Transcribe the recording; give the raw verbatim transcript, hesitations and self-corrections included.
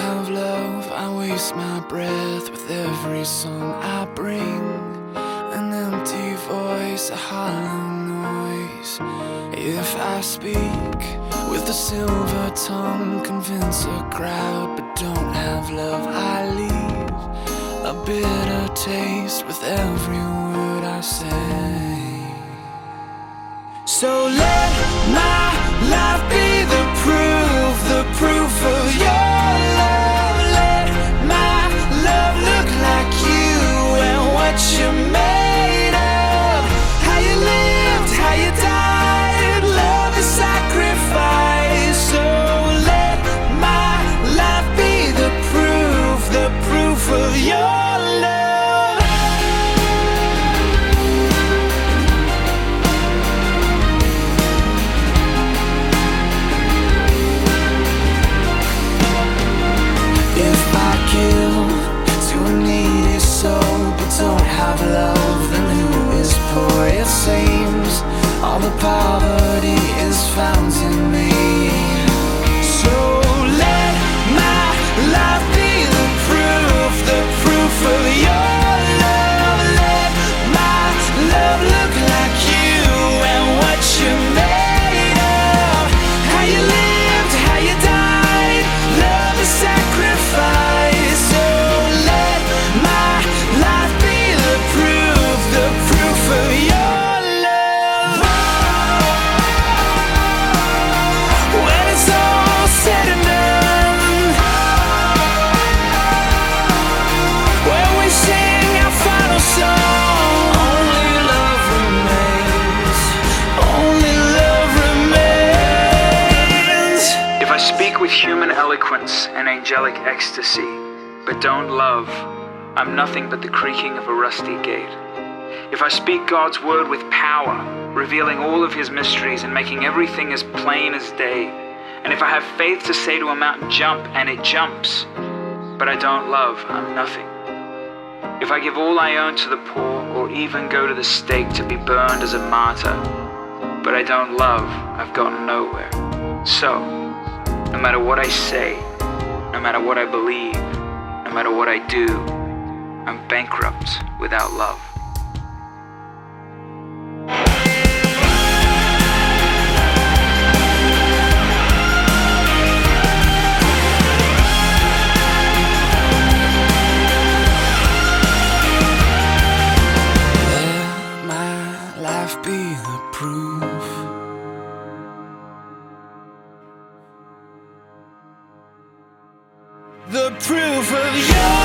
have love, I waste my breath with every song I bring. An empty voice, a hollow noise. If I speak with a silver tongue, convince a crowd, but don't have love, I leave a bitter taste with every word I say. So let my life be the proof, the proof of your love. Let my love look like you and what you're made of. How you lived, how you died, love is sacrifice. So let my life be the proof, the proof of your love. Don't have love, then who is poor? It seems all the poverty is found in me. So let my life be the proof, the proof of your love. Let my love look like you and what you're made of. How you lived, how you died, love is sacrifice. So let my life be the proof, the proof of your love. When it's all said and done, when we sing our final song, only love remains, only love remains. If I speak with human eloquence and angelic ecstasy, but don't love, I'm nothing but the creaking of a rusty gate. If I speak God's word with power, revealing all of his mysteries and making everything as plain as day, and if I have faith to say to a mountain, jump, and it jumps, but I don't love, I'm nothing. If I give all I own to the poor, or even go to the stake to be burned as a martyr, but I don't love, I've gotten nowhere. So, no matter what I say, no matter what I believe, no matter what I do, I'm bankrupt without love. Let my life be the proof, the proof of your